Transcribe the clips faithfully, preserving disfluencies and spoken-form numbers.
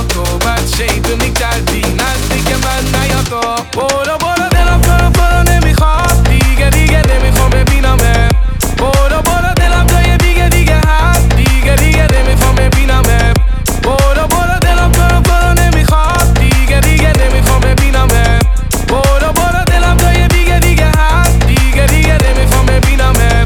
تو بد شیطونی کردی نزدیک من نیا تو. برو برو دلم تو رو تو رو نمیخواد دیگه دیگه نمیخوام ببینمه. برو برو دلم جای دیگه دیگه هست دیگه دیگه نمیخوام ببینمه. برو برو دلم تو رو تو رو نمیخواد دیگه دیگه نمیخوام ببینمه. برو برو دلم جای دیگه دیگه هست دیگه دیگه نمیخوام ببینمه.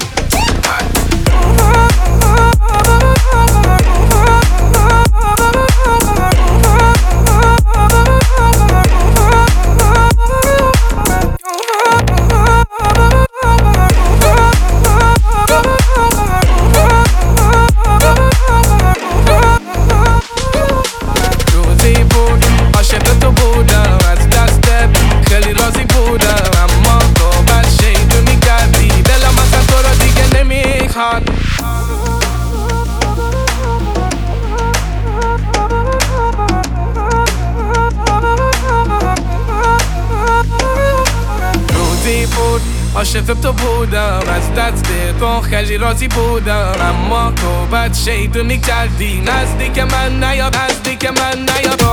روزی بود عاشق تو بودم از دستت خیلی راضی بودم اما تو بد شیطونی کردی دلم اصلا تو رو دیگه نمیخواد. روزی بود عاشق تو بودم از دست تو خیلی راضی بودم اما تو بد شیطونی کردی نزدیک من نیا نزدیک من نیا.